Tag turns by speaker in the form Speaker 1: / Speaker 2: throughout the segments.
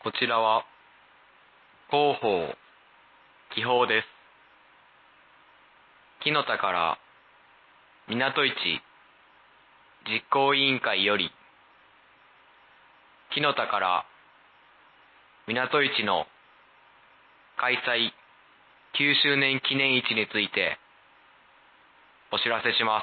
Speaker 1: こちらは広報記法です。木の田から港市実行委員会より、木の田から港市の開催9周年記念市についてお知らせします。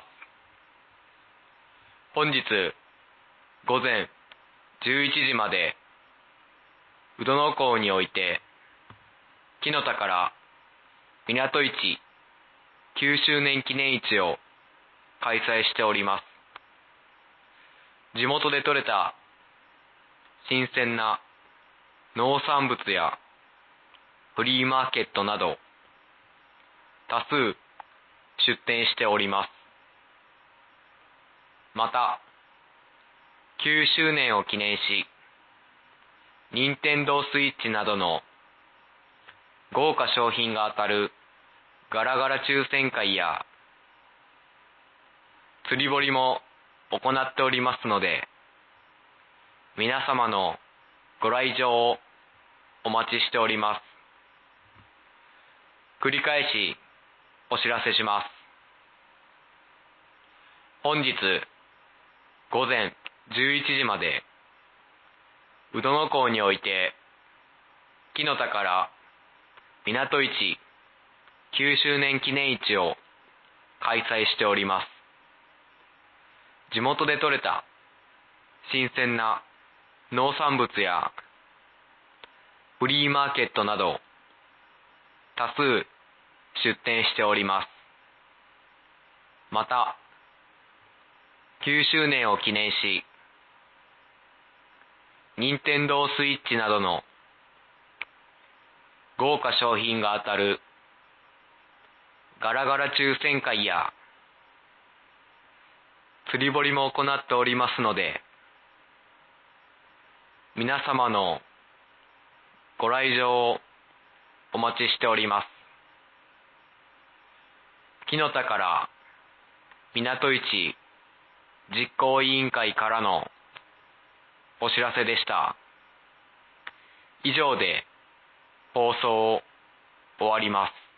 Speaker 1: 本日午前11時まで宇土の港において木の田から港市9周年記念市を開催しております。地元で採れた新鮮な農産物やフリーマーケットなど多数出店しております。また9周年を記念し、任天堂スイッチなどの豪華商品が当たるガラガラ抽選会や釣り堀も行っておりますので、皆様のご来場をお待ちしております。繰り返しお知らせします。本日午前11時まで宇土の港において木の田から港市9周年記念市を開催しております。地元で採れた新鮮な農産物やフリーマーケットなど多数出店しております。また9周年を記念し、任天堂スイッチなどの豪華商品が当たるガラガラ抽選会や釣り堀も行っておりますので、皆様のご来場をお待ちしております。木の田から港市実行委員会からのお知らせでした。以上で放送を終わります。